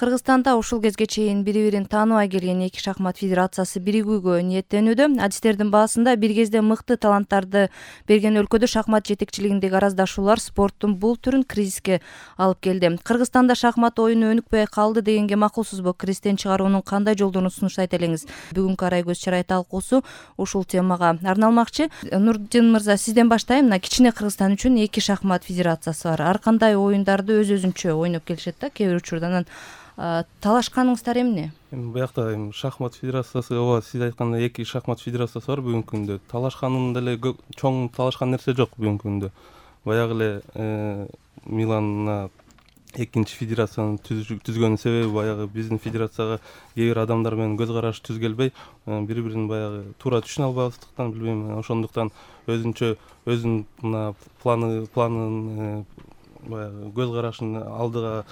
Кыргызстанда ушул кезге чейин бири-бирин тааныбай келген эки шахмат федерациясы биригүүгө ниеттенүүдө. Адистердин баасында бир кезде мыкты таланттарды берген өлкөдө шахмат жетекчилигиндеги араздашуулар спорттун бул түрүн кризиске алып келди. Кыргызстанда шахмат оюну өнүкпөй калды дегенге макулсузбу? Кризден чыгаруунун кандай жолдорун сунуштайт элеңиз? Бүгүнкү Арай көз чарай талкуусу ушул темага арналмакчы. Нурдин мырза, сизден баштайм. Мына кичине Кыргызстан үчүн эки шахмат федерациясы бар. Ар кандай оюндарды өз-өзүнчө ойноп келишет да, кээ бир учурда. Анан талашканыңыздар эмне? Буякта шахмат федерациясы, ооба, сиз айткандай эки шахмат федерациясы бар бүгүнкү күндө. Талашканын деле чоң талашкан нерсе жок бүгүнкү күндө. Баягы эле Миланна экинчи федерацияны түзгөнүн себеби баягы биздин федерацияга кээ бир адамдар менен көз карашы түз келбей, бири-бирин баягы туура түшүнө албабыздыктан билбейм, ошондуктан өзүнүн мына планын баягы көз карашын алдыга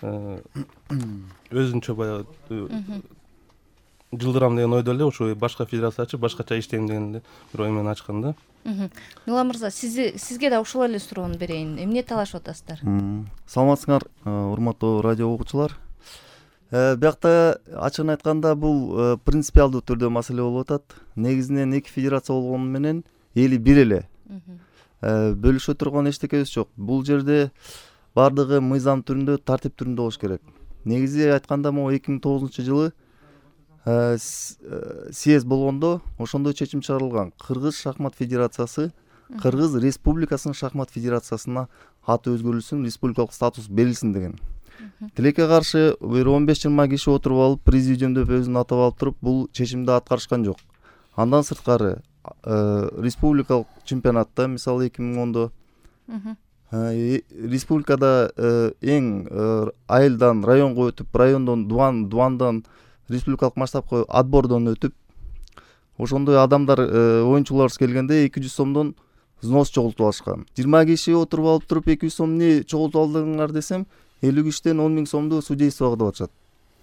өзүнчө баягы жылдырам деген ойдо эле, ушу башка федерациячы башкача иштейм деген эле бир ой менен ачкан да. Милан мырза, сизге да ушул эле суроону берейин. Эмне талашып атасыздар? Саламатсыңар, урматтуу радио угуучулар. Биякта ачыгын айтканда бул принципиалдуу түрдө маселе болуп атат. Негизинен эки федерация болгону менен эли бир эле. Бөлүшө турган эчтекебиз жок. Бул жерде бардыгы мыйзам түрүндө, тартип түрүндө болуш керек. Негизи айтканда, могу 2009-жылы съезд болгондо ошондо чечим чыгарылган. Кыргыз шахмат федерациясы Кыргыз Республикасынын шахмат федерациясына аты өзгөрүлсүн, республикалык статус берилсин деген. Тилекке каршы бир 15-20 киши отуруп алып, президиум деп өзүн атап алып туруп, бул чечимди аткарышкан жок. Андан сырткары республикалык чемпионатта, мисалы 2010-до республикада эң айылдан районго өтүп, райондон дуандан республикалык масштабка отбордон өтүп, ошондой адамдар, оюнчуларыбыз келгенде 200 сомдон взнос чогултуп алышкан. 20 киши отуруп алып туруп 200 сом эмне чогултуп алдыңар десем, 50 кишиден 10 000 сомду судействого деп атышат.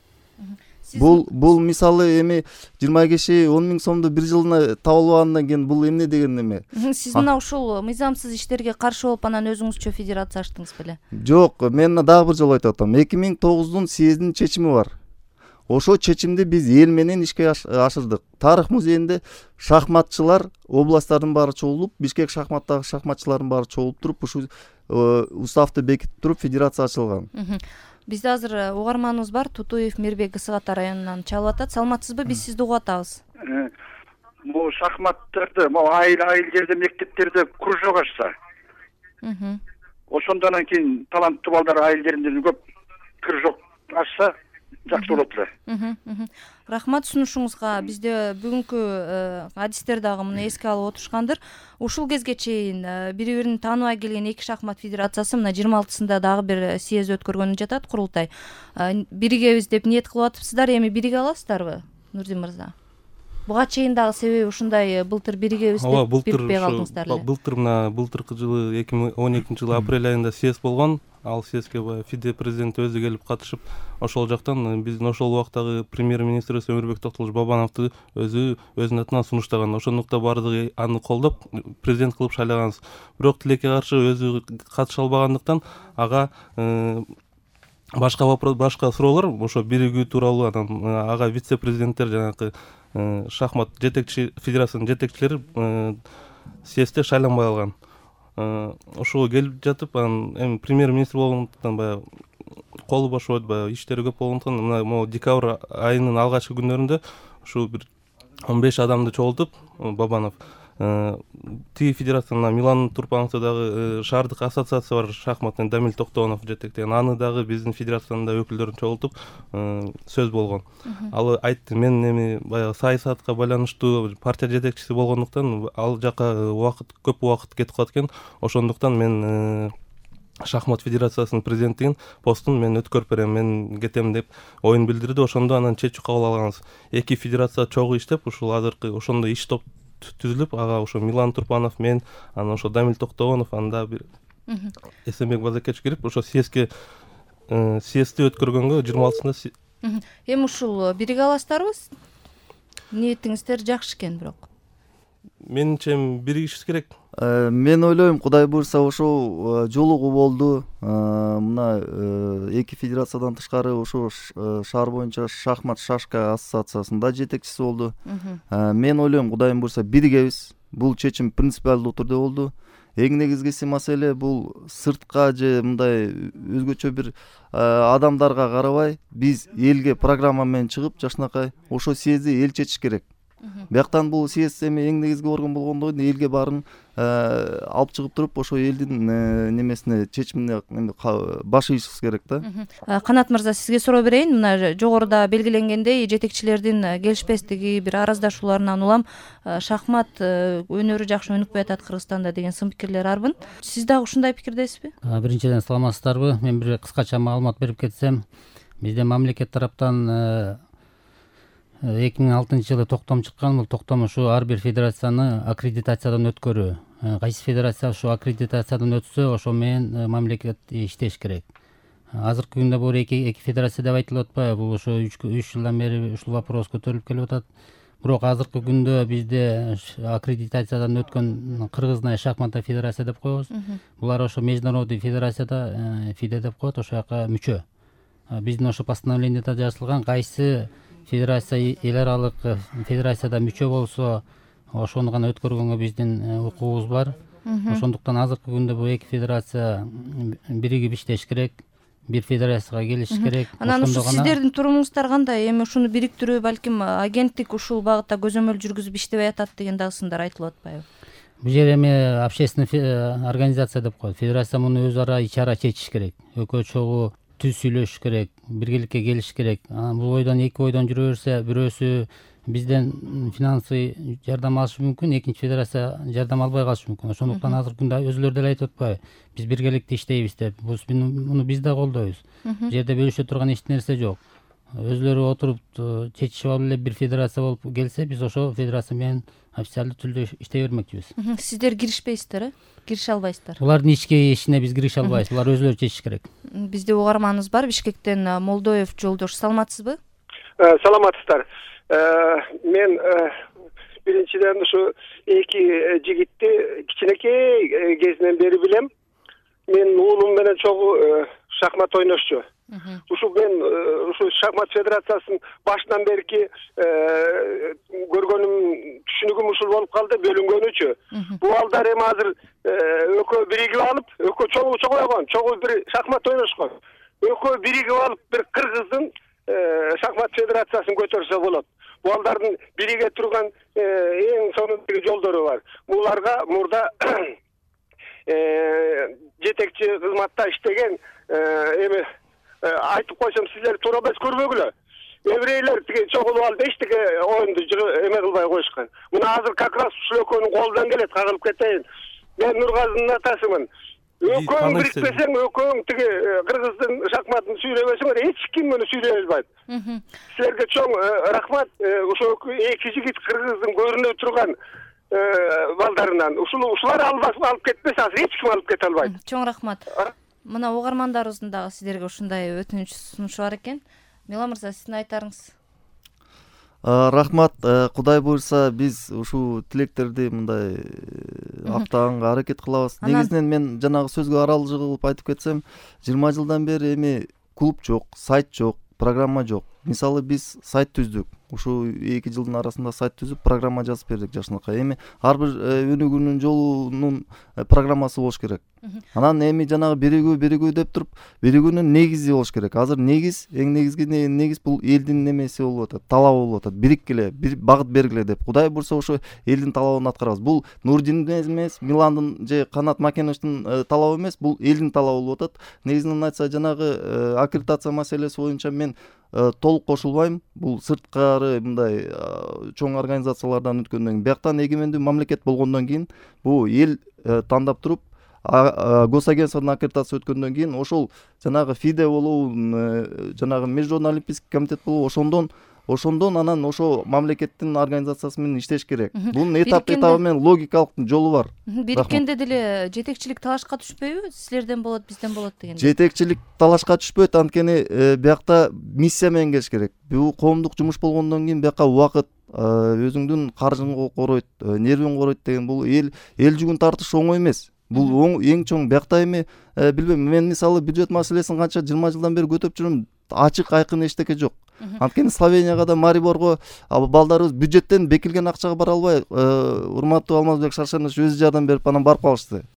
Бул мисалы эми 20 киши 10 000 сомду бир жылына таап алгандан кийин бул эмне деген эме? Сиз мына ушул мыйзамсыз иштерге каршы болуп анан өзүңүзчө федерация ачтыңыз беле? Жок, мен дагы бир жолу айтып атам. 2009-дун съездинин чечими бар. Ошо чечимди биз эл менен ишке ашырдык. Тарых музейинде шахматчылар областтардын баары чогулуп, Бишкек шахматтагы шахматчылардын баары чогулуп туруп, ушу уставды бекитип туруп федерация ачылган. Бизде азыр угарманыбыз бар, Тутуев Мирбек Ысык Ата районунан чалып атат. Саламатсызбы? Биз сизди угуп атабыз. Бул шахматтарды, айыл жерде, мектептерде кружок ачса. Ошондон кийин таланттуу балдар айыл жеринде көп кружок ачса жакшы болот эле. Рахмат сунушуңузга. Бизде бүгүнкү адистер дагы муну эске алып отурушкандыр. Ушул кезге чейин бири-бирин тааныбай келген эки шахмат федерациясы мына 26-сында дагы бир съезд өткөргөнү жатат, курултай. Биригебиз деп ниет кылып атыпсыздар. Эми бириге аласыздарбы, Нурдин мырза? Буга чейин дагы себеби ушундай былтыр биригебиз деп бирикпей калдыңыздар эле. Былтыркы жылы 2012-жылы апрель айында съезд болгон. Ал съездге ФИДЕ президенти өзү келип катышып, ошол жактан биздин ошол убактагы премьер-министрибиз Өмүрбек Токтолуш Бабановду өзүнүн атынан сунуштаган. Ошондуктан баардыгы аны колдоп президент кылып шайлаганбыз. Бирок тилекке каршы өзү катыша албагандыктан ага башка суроолор ошо биригүү тууралуу, анан ага вице-президенттер, жанагы шахмат федерациянын жетекчилери съездде шайланбай алган. Ошого келип жатып, анан эми премьер-министр болгондуктан баягы колу бош болот, баягы иштери көп болгондуктан мына декабрь айынын алгачкы күндөрүндө ушу бир 15 адамды чогултуп, Бабанов тиги федерацияны, Милан Турпановдо дагы шаардык ассоциация бар, шахматный Дамил Токтогонов жетектеген, аны дагы биздин федерациянын да өкүлдөрүн чогултуп сөз болгон. Ал айтты, мен эми баягы саясатка байланыштуу партия жетекчиси болгондуктан ал жака көп убакыт кетип калат экен. Ошондуктан мен шахмат федерациясынын президенттигин постун мен өткөрүп берем, мен кетем деп оюн билдирди. Ошондо анан чечүү кабыл алганбыз. Эки федерация чогуу иштеп, ушул азыркы ошондо иш топ түзүлүп, ага ошо Милан Турпанов, мен, анан ошо Дамил Токтогонов, анда бир Эсенбек Базакевич кирип, ошо съездди өткөргөнгө 26-сында. Эми ушул бириге аласыздарбы? Ниетиңиздер жакшы экен, бирок. Менимче биригишибиз керек. Мен ойлойм кудай буюрса ошол жолугуу болду. Мына эки федерациядан тышкары ошо шаар боюнча шахмат шашка ассоциациясынын жетекчиси болду. Мен ойлойм кудайым буюрса биригебиз. Бул чечим принципиалдуу түрдө болду. Эң негизгиси маселе бул сыртка же мындай өзгөчө бир адамдарга карабай биз элге программа менен чыгып жакшынакай ошо съезди эл чечиш керек. Бияктан бул съезд эми эң негизги орган болгондон кийин элге баарын алып чыгып туруп ошо элдин немесине чечимине баш ийишибиз керек да. Канат мырза, сизге суроо берейин. Мына жогоруда белгиленгендей жетекчилердин келишпестиги, бир араздашууларынан улам шахмат өнөрү жакшы өнүкпөй атат Кыргызстанда деген сын пикирлер арбын. Сиз дагы ушундай пикирдесизби? Биринчиден саламатсыздарбы? Мен бир кыскача маалымат берип кетсем, бизде мамлекет тараптан 2006 жылы токтом чыккан. Бул токтом ушу ар бир федерацияны аккредитациядан өткөрүү. Кайсы федерация ушу аккредитациядан өтсө, ошо менен мамлекет иштеш керек. Азыркы күндө бул эки федерация деп айтылып атпайбы? Бул ошо 3 жылдан бери ушул вопрос көтөрүлүп келип атат. Бирок азыркы күндө бизде аккредитациядан өткөн Кыргызная шахматная федерация деп коебуз. Булар ошо международный федерацияда ФИДЕ деп коет, ошол жака мүчө. Биздин ошо постановлениеде жазылган кайсы федерация эл аралык федерацияда мүчө болсо ошону гана өткөргөнгө биздин укугубуз бар. Ошондуктан азыркы күндө бул эки федерация биригип иштеш керек, бир федерацияга келиш керек. Анан ушу сиздердин турумуңуздар кандай? Эми ушуну бириктирүү, балким агенттик ушул багытта көзөмөл жүргүзүп иштебей атат деген дагы сындар айтылып атпайбы? Бул жер эми общественный организация деп коет. Федерация муну өз ара ичара чечиш керек. Экөө чогуу түз сүйлөшүш керек, биргеликке келиш керек. Бул ойдон эки ойдон жүрө берсе, бирөөсү бизден финансовый жардам алышы мүмкүн, экинчи федерация жардам албай калышы мүмкүн. Ошондуктан азыркы күндө өзүлөрү деле айтып атпайбы? Биз биргеликте иштейбиз деп. Муну биз да колдойбуз. Бул жерде бөлүшө турган эч нерсе жок. Өзүлөрү отуруп чечишип алып эле бир федерация болуп келсе, биз ошо федерация менен официалдуу түрдө иштей бермекчибиз. Сиздер киришпейсиздер, Кирише албайсыздар? Булардын ички ишине биз кирише албайбыз. Булар өзүлөрү чечиш керек. Бизде угарманыбыз бар, Бишкектен Молдоев Жолдош. Саламатсызбы? Саламатсыздар. Мен биринчиден ушу эки жигитти кичинекей кезинен бери билем. Мен уулум менен чогуу шахмат ойношчу. Мен ушу шахмат федерациясынын башынан берки көргөнүм, түшүнүгүм ушул болуп калды, бөлүнгөнүчү. Бул балдар эми азыр экөө биригип алып, экөө чогуу бир шахмат ойношкон. Экөө биригип алып бир Кыргыздын шахмат федерациясын көтөрсө болот. Балдардын бириге турган эң сонундагы жолдору бар. Буларга мурда жетекчи кызматта иштеген эми айтып койсом, сиздер туура эмес көрбөгүлө. Еврейлер тиги чогулуп алып эчтеке оюнду эме кылбай коюшкан. Мына азыр как раз ушул экөөнүн колунан келет, кагылып кетейин. Мен Нургазынын атасымын. Экөөң бирикпесең, экөөң тиги Кыргыздын шахматын сүйлөбөсөңөр, эч ким муну сүйлөй албайт. Силерге чоң рахмат. Ошо эки жигит Кыргыздын көрүнө турган балдарынан. Ушулар алып кетпесе, азыр эч ким алып кете албайт. Чоң рахмат. Мына угармандарыбыздын дагы сиздерге ушундай өтүнүч сунушу бар экен. Мила мырза, сиздин айтарыңыз? Рахмат. Кудай буйрса биз ушул тилектерди мындай актаганга аракет кылабыз. Негизинен мен жанагы сөзгө аралык кылып айтып кетсем, 20 жылдан бери эми клуб жок, сайт жок, программа жок. Мисалы биз сайт түздүк. Ушул 2 жылдын арасында сайт түзүп, программа жазып бердик жакшынакай. Эми ар бир өнүгүүнүн жолунун программасы болуш керек. Анан эми жанагы биригүү деп туруп, биригүүнүн негизи болуш керек. Азыр негиз, эң негизги негиз бул элдин немеси болуп атат, талабы болуп атат. Бириккиле, бир багыт бергиле деп. Кудай буйрса ошо элдин талабын аткарабыз. Бул Нурдиндин эмес, Миландын же Канат Макеновичтин талабы эмес, бул элдин талабы болуп атат. Негизинен айтса, жанагы аккредитация маселеси боюнча мен толук кошулбайм. Бул сырткары мындай чоң организациялардан өткөндөн кийин, бияктан эгемендүү мамлекет болгондон кийин, бул эл тандап туруп госагентстводан аккредитация өткөндөн кийин ошол жанагы ФИДЕ болобу, жанагы Международный олимпийский комитет болобу, ошондон анан ошо мамлекеттин организациясы менен иштеш керек. Бунун этап менен логикалык жолу бар. Бириккенде деле жетекчилик талашка түшпөйбү? Силерден болот, бизден болот деген. Жетекчилик талашка түшпөйт, анткени биякта миссия менен келиш керек. Бул коомдук жумуш болгондон кийин биякка убакыт, өзүңдүн каржыңды короойт, нервиң короойт деген бул эл жүгүн тартыш оңой эмес. Бул эң чоң биякта эми билбейм, мен мисалы бюджет маселесин канча 20 жылдан бери көтөрүп жүрөм, ачык айкын эчтеке жок. Анткени Словенияга да, Мариборго балдарыбыз бюджеттен бекилген акчага бара албай, урматтуу Алмазбек Шаршенович өзү жардам берип анан барып калышты.